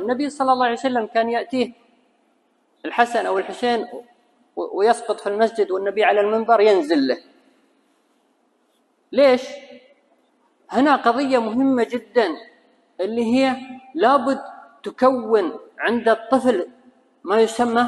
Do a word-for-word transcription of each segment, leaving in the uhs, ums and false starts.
النبي صلى الله عليه وسلم كان يأتيه الحسن أو الحسين ويسقط في المسجد والنبي على المنبر ينزل له. ليش؟ هنا قضية مهمة جدا اللي هي لابد تكون عند الطفل ما يسمى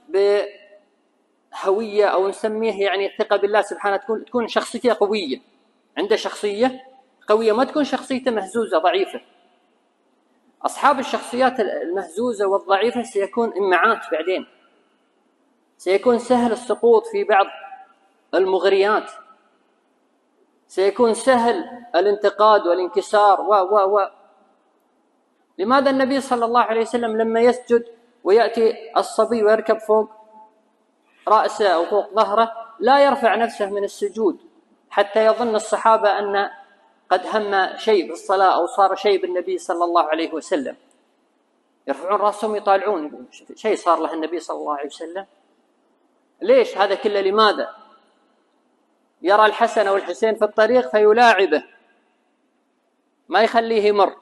بهوية أو نسميه يعني الثقة بالله سبحانه، تكون تكون شخصيته قوية، عنده شخصية قوية، ما تكون شخصيته مهزوزة ضعيفة. أصحاب الشخصيات المهزوزة والضعيفة سيكون إمعات بعدين، سيكون سهل السقوط في بعض المغريات، سيكون سهل الانتقاد والانكسار و و و لماذا النبي صلى الله عليه وسلم لما يسجد ويأتي الصبي ويركب فوق رأسه أو فوق ظهره لا يرفع نفسه من السجود حتى يظن الصحابة أن قد هم شيء بالصلاة أو صار شيء بالنبي صلى الله عليه وسلم، يرفعون رأسهم يطالعون شيء صار له النبي صلى الله عليه وسلم. ليش هذا كله؟ لماذا؟ يرى الحسن أو الحسين في الطريق فيلاعبه، ما يخليه يمر،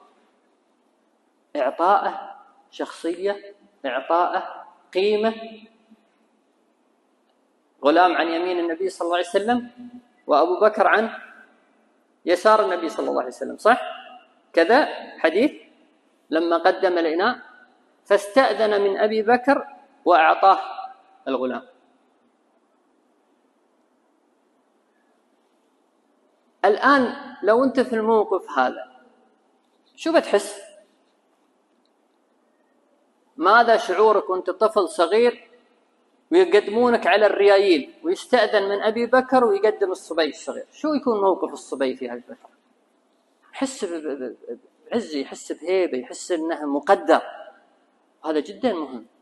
إعطاءه شخصية، إعطاءه قيمة. غلام عن يمين النبي صلى الله عليه وسلم وأبو بكر عن يسار النبي صلى الله عليه وسلم، صح؟ كذا حديث لما قدم الإناء فاستأذن من أبي بكر وأعطاه الغلام. الآن لو أنت في الموقف هذا شو بتحس؟ ماذا شعورك وأنت طفل صغير ويقدمونك على الريايل ويستأذن من أبي بكر ويقدم الصبي الصغير؟ شو يكون موقف الصبي في أبي بكر؟ يحس بعز، يحس بهيبة، يحس أنه مقدر. هذا جدا مهم.